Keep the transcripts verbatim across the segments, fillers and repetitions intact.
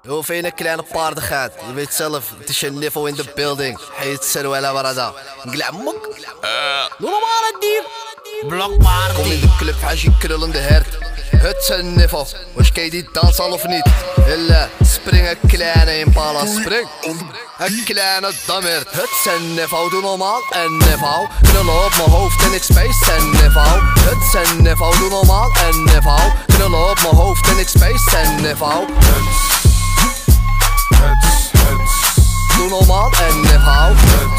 Hoeveel een kleine paardigheid. Je weet zelf, het is je niveau in de building. Heet Seruela Barada. Glamok. Doe normaal het dier. Blokparty. Kom in de club, hash je krullende hert. Het is een niveau. Was je die dans al of niet? Hille, spring een kleine impala, spring. Een kleine dammert. Het is een niveau, doe normaal een niveau. Knullen op mijn hoofd en ik space een niveau. Het is een niveau, doe normaal een niveau. Knullen op mijn hoofd en ik space een niveau. Doe normaal en niveau.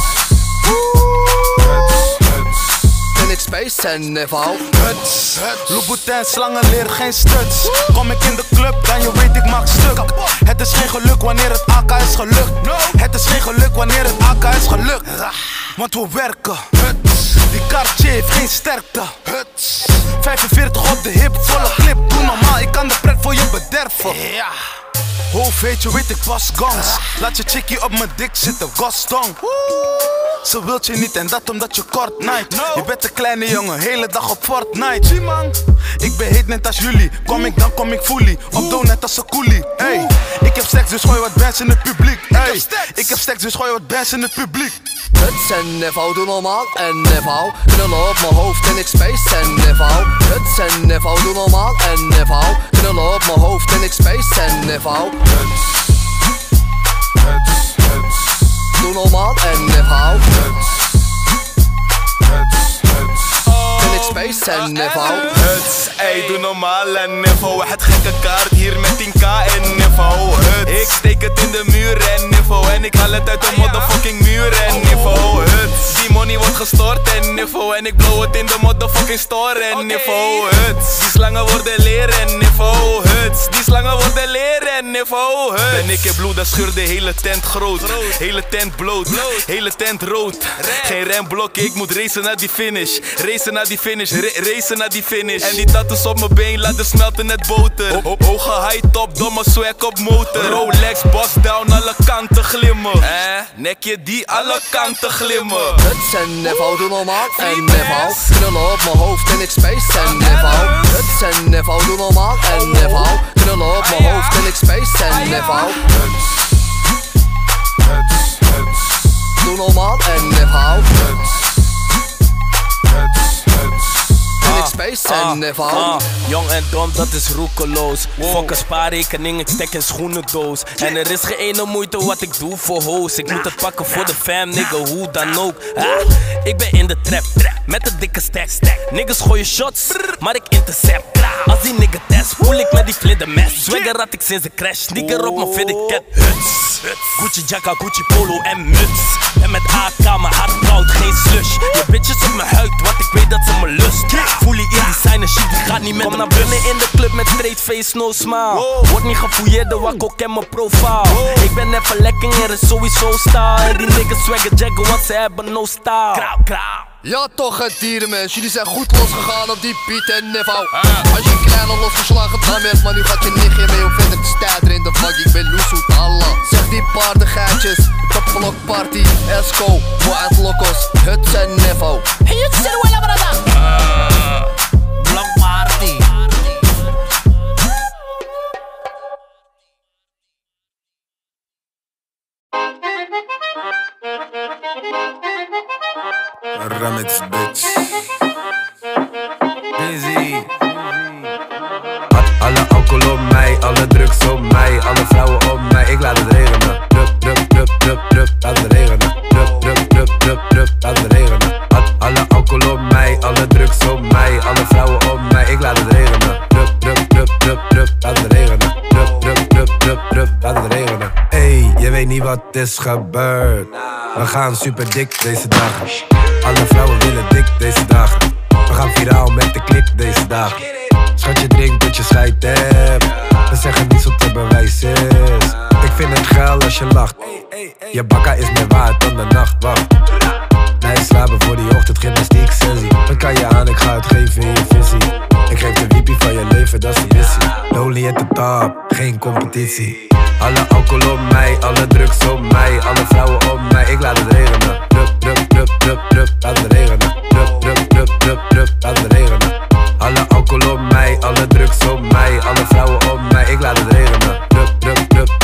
En ik space en niveau. Huts, Louboutin, slangen leer geen stuts. Kom ik in de club, dan je weet ik maak stuk. Het is geen geluk wanneer het A K is gelukt. Het is geen geluk wanneer het A K is gelukt. Want we werken. Die Cartier heeft geen sterkte. vijfenveertig op de hip, volle clip. Doe normaal, ik kan de pret voor je bederven. Hoofd weet je, weet ik pas gangs. Laat je chickie op mijn dik zitten, gastong. Ze wilt je niet en dat omdat je kort night. Je bent een kleine jongen, hele dag op Fortnite. Zie man, ik ben heet net als jullie. Kom ik dan kom ik fully, op doe net als een coolie. Hey, ik heb stacks dus gooi wat bands in het publiek. Hey, ik heb stacks dus gooi wat bands in het publiek. Het is een niveau, doe normaal een niveau. Knullen op mijn hoofd en ik space een niveau. Het is een niveau, doe normaal een niveau. Knullen op mijn hoofd en ik space een niveau. Doe normaal een niveau. En ik space een niveau. Huts, ey, doe normaal en niveau. Het gekke kaart hier met tien k en niveau. Huts, ik steek het in de muur en niveau. En ik haal het uit de motherfucking muur en niveau. Huts, die money wordt gestort en niveau. En ik blow het in de motherfucking store en niveau. Huts, die slangen worden leer en niveau. Huts, die slangen worden leer en niveau. Huts, ben ik in bloed, dan scheur de hele tent groot. Hele tent bloot, hele tent rood. Geen remblokje, ik moet racen naar die finish. Racen naar die finish, racen naar die finish. En die tattoos op mijn been laten smelten net boter. Ho Hoge high top, domme swag op motor. Rolex, boss down, alle kanten glimmen. Eh, nekje die alle kanten glimmen. Het is een niveau, doe normaal een niveau. Knullen op mijn hoofd en ik space een niveau. Het is een niveau, doe normaal een niveau. Knullen op mijn hoofd en ik space een niveau. Doe normaal een niveau. Space en niveau. Uh, jong en dom, dat is roekeloos. Wow. Fuck een spaarrekening, ik stek in schoenendoos. En er is geen ene moeite wat ik doe voor hoes. Ik moet het pakken voor de fam, nigga, hoe dan ook. Ah, ik ben in de trap, met een dikke stack. Niggas gooien shots, maar ik intercept. Als die nigga test, voel ik met die vlindermes. Swagger had ik sinds de crash, sneaker op mijn fitted cat. Huts, Gucci jacka, Gucci polo en muts. En met A K, mijn hart koud, geen slush. Je bitches op mijn huid, want ik weet dat ze me lust. Voel je in designer shit, die gaat niet met. Kom naar binnen in de club met straight face, no smile. Word niet gefouilleerd, de wakko ken mijn profile. Ik ben even lekker, er is sowieso style. En die niggas swagger jaggen, want ze hebben no style. Krauw, krauw. Ja toch het dierenmens, jullie zijn goed losgegaan op die beat en niveau. Als je klein al losgeslagen dan werd, maar nu gaat je nichtje mee om verder te stijden in de vak. Ik ben Loesoet Allah. Zeg die paardengeitjes, de blokparty, Esco, voor uit Locos, het zijn niveau. Hey, het is Seruela Barada. Blokparty. Remix bitch. Busy. Alle alcohol op mij, alle drugs op mij, alle vrouwen op mij. Ik laat het regenen. Drup, drup, drup, drup, drup, laat het regenen. Drup, drup, drup, drup, drup, laat het regenen. Alle alcohol op mij, alle drugs op mij, alle vrouwen op mij. Ik laat het regenen. Drup, drup, drup, drup, drup, laat het regenen. Drup, drup, drup, drup, drup, laat het regenen. Hey, je weet niet wat is gebeurd. We gaan super dik deze dagen. Alle vrouwen willen dik deze dagen. We gaan viraal met de klik deze dagen. Schatje drinkt dat je scheid hebt. We zeggen niet zo te bewijzen is. Ik vind het geil als je lacht. Je bakka is meer waard dan de nacht, wacht. Nee, slapen voor die ochtend, gymnastiek sessie. Wat kan je aan, ik ga het geven in je visie. Ik geef de wiepie van je leven, dat is de missie. Lonely at the top, geen competitie. Alle alcohol op mij, alle drugs op mij, alle vrouwen op mij. Ik laat het regenen. Drup, drup, drup, drup, drup, laat het regenen. Drup, drup, drup, drup, drup, laat het regenen. Alle alcohol op mij, alle drugs op mij, alle vrouwen op mij. Ik laat het regenen. Drup, drup, drup, drup.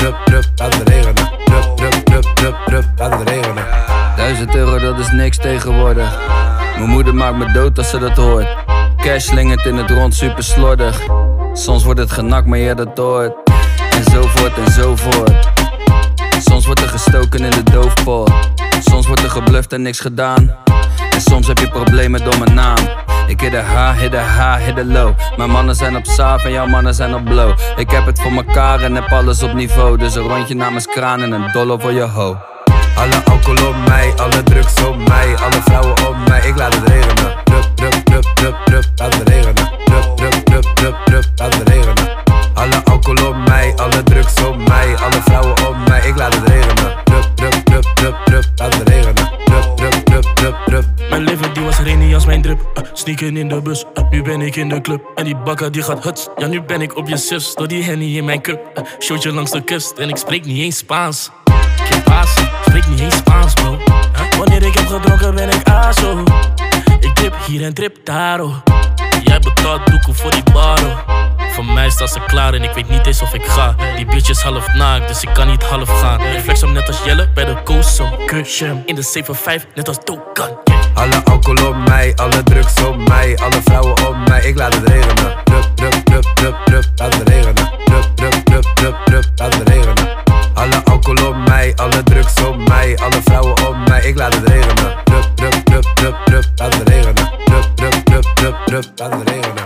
drup, drup, laat het regenen. Drup, drup, drup, drup, drup, laat het regenen. Duizend euro, dat is niks tegenwoordig. Mijn moeder maakt me dood als ze dat hoort. Cash slingert in het rond, super slordig. Soms wordt het genakt, maar jij dat hoort. En zo voort en zo voort. Soms wordt er gestoken in de doofpot. Soms wordt er gebluft en niks gedaan. En soms heb je problemen door mijn naam. Ik hit de high, hit de high, hit de low. Mijn mannen zijn op saaf en jouw mannen zijn op blow. Ik heb het voor mekaar en heb alles op niveau. Dus een rondje namens kraan en een dollar voor je ho. Alle alcohol op mij, alle drugs op mij. Alle vrouwen op mij, ik laat het regenen. Drup, drup, drup, drup, drup, laat het regenen. Drup, drup, drup, drup, drup, laat het regenen. Alle alcohol op mij, alle drugs op mij. Alle vrouwen op mij, ik laat het regenen. Drup, drup, drup, drup, drup, laat het regenen. Drup, drup, drup, drup, drup. Mijn leven die was rainy als mijn drip. uh, Sneaken in de bus, uh, nu ben ik in de club. En die bakker die gaat huts, ja nu ben ik op je zus. Door die henny in mijn cup, uh, showtje langs de kust. En ik spreek niet eens Spaans. Geen paas, spreek niet eens Spaans bro. huh? Wanneer ik heb gedronken ben ik aso. Ik trip hier en trip daar oh. Jij betaalt doekoe voor die baro. Voor mij staat ze klaar en ik weet niet eens of ik ga. Die bitch is half naakt, dus ik kan niet half gaan. Ik flex hem net als Jelle bij de Koosum. Kusje in de zeven vijf, net als Dokan. Alle alcohol op mij, alle drugs op mij. Alle vrouwen op mij, ik laat het regenen. Drup, drup, drup, drup, drup, laat het regenen. Drup, drup, drup, drup, drup, laat het regenen. Alle alcohol op mij, alle drugs op mij. Alle vrouwen op mij, ik laat het regenen. Drup, drup, drup, drup, drup, laat het regenen. Drup, drup, drup, drup, drup, laat het regenen.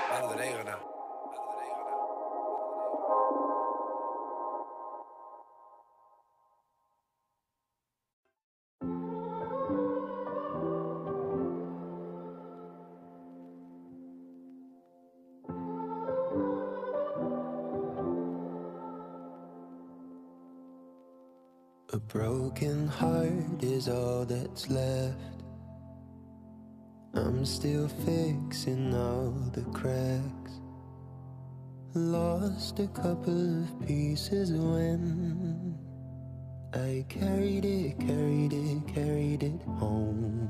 A broken heart is all that's left. I'm still fixing all the cracks. Lost a couple of pieces when I carried it, carried it, carried it home.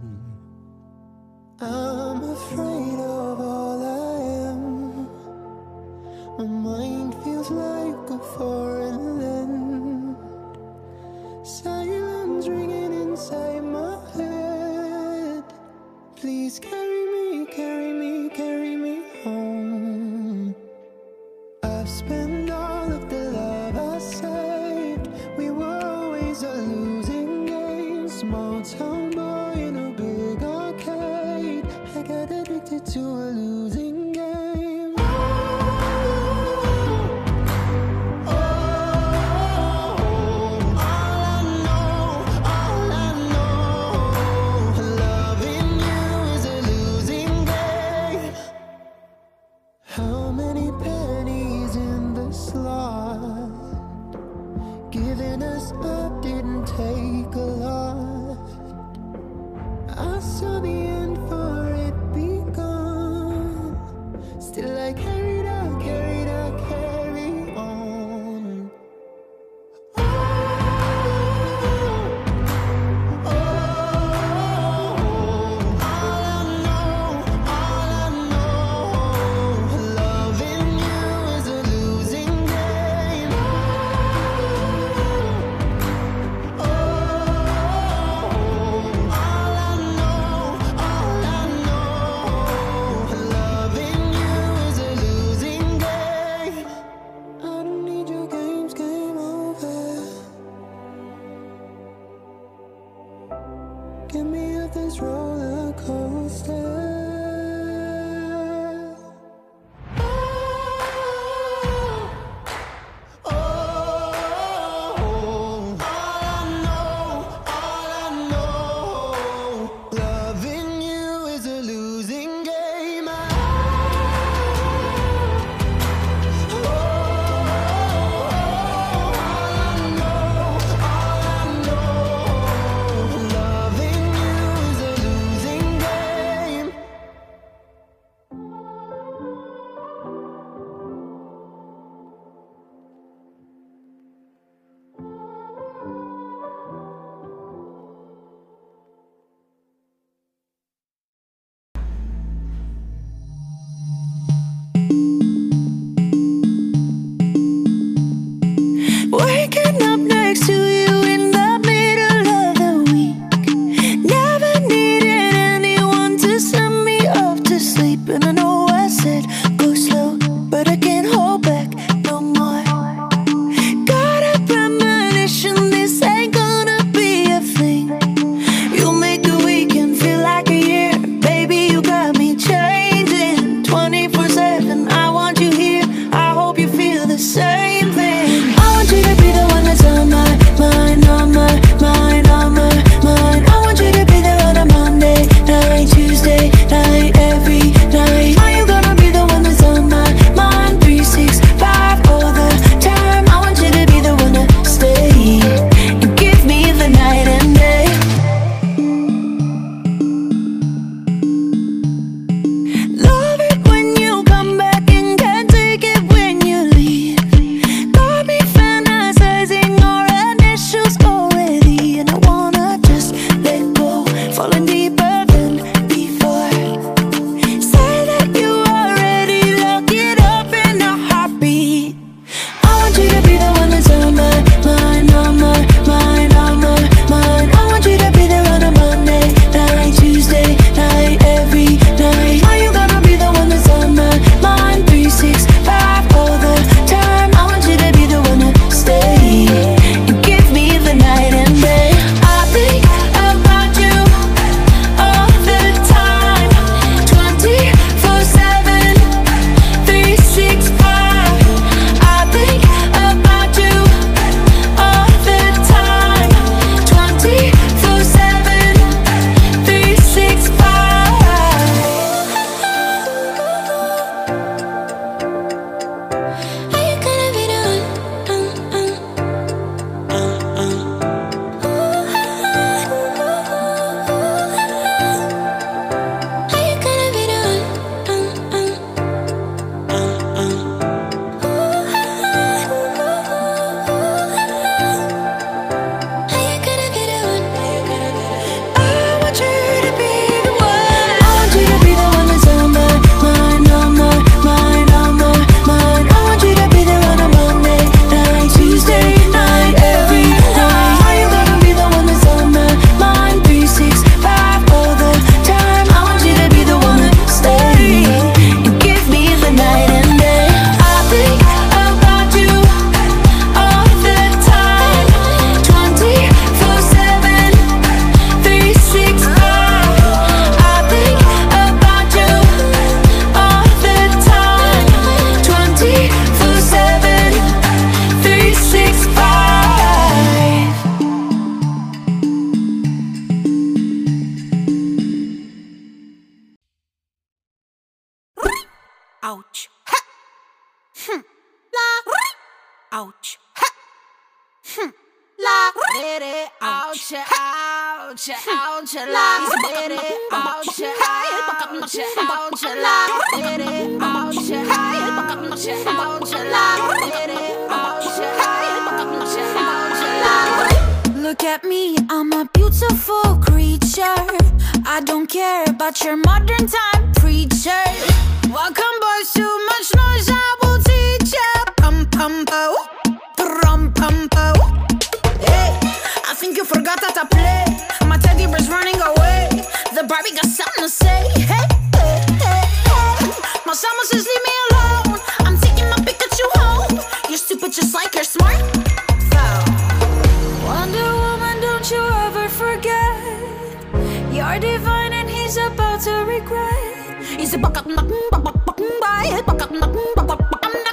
I'm afraid of all I am. My mind feels like a foreign land. Silence ringing inside my head. Please carry me, carry me, carry me home. I've spent all of the love I saved. We were always a losing game. Small town boy in a big arcade. I got addicted to a losing game. How many pennies in the slot? Giving us up didn't take a lot. I saw the end for it begun. ouch. Ha! Hm. La, lere, ouch, ouch, ouch, la, lere, ouch, ouch, ouch, la, lere, ouch, ouch, ouch, la, lere, ouch, ouch, la. Look at me, I'm a beautiful creature. I don't care about your modern time preacher. Welcome boys, too much noise, I will teach ya. Pum pum po, pum pum po. Hey, I think you forgot how to play. My teddy bear's running away. The Barbie got something to say. Hey, hey, hey, hey. My summer says leave me alone. I'm taking my Pikachu home. You're stupid just like you're smart. Wonder Woman, don't you ever forget. You're divine and he's about to regret. He's a buck up, buck up, buck up, buck up, buck up.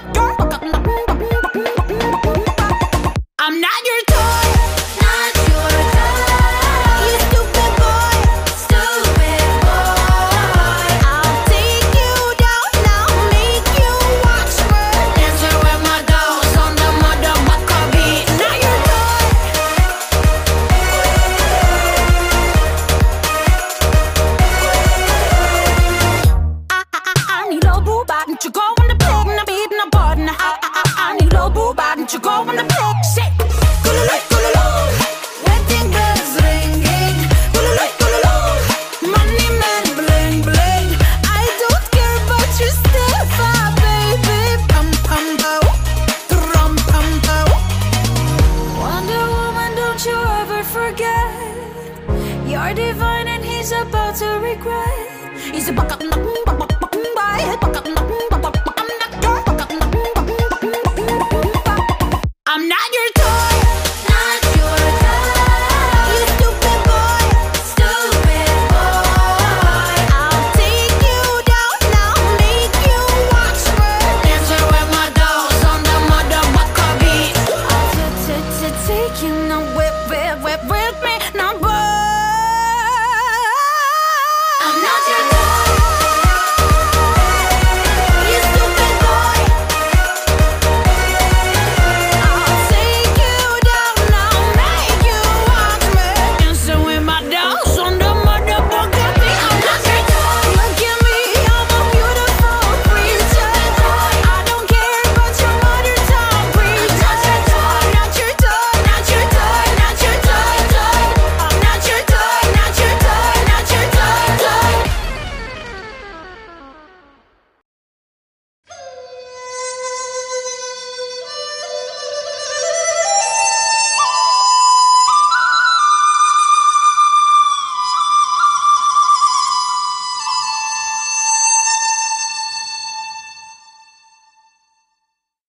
I'm not your toy, not your toy. You stupid boy, stupid boy. I'll take you down, I'll make you watch me dancing with my dolls on the motherfucker beat. Not your toy. I, I, I need a boo bot, don't you go on the pig, na beat, na bod, na I, I, I need a boo bot, don't you go on the pig, shit. You're divine and he's about to regret. He's a buck up, buck up.